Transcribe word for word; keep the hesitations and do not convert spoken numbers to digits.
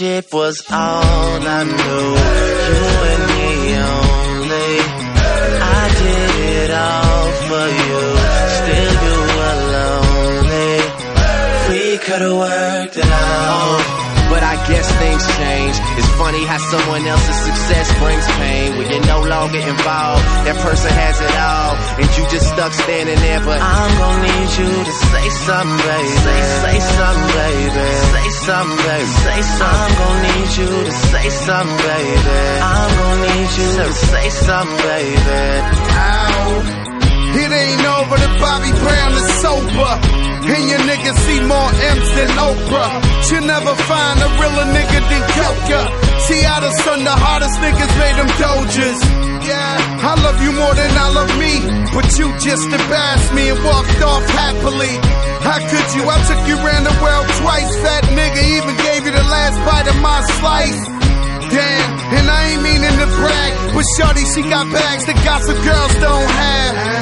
Friendship was all I knew. You and me only. I did it all for you. Still you were lonely. We could've worked it out. But I guess things change. It's funny how someone else's success brings pain. When you're no longer involved, that person has it all, and you just stuck standing there. But I'm gon' need you to say something, baby. Say, say something, baby. Say something, baby. Say something. I'm gon' need you to say something, baby. I'm gon' need you to say something, baby. Ow. It ain't over till Bobby Brown is sober, and your niggas see more M's than Oprah. You'll never find a realer nigga than Kelka. See how the son, the hardest niggas made them dojas. Yeah, I love you more than I love me, but you just embarrassed me and walked off happily. How could you? I took you around the world twice, fat nigga, even gave you the last bite of my slice. Damn, and I ain't meaning to brag, but shorty, she got bags that gossip girls don't have.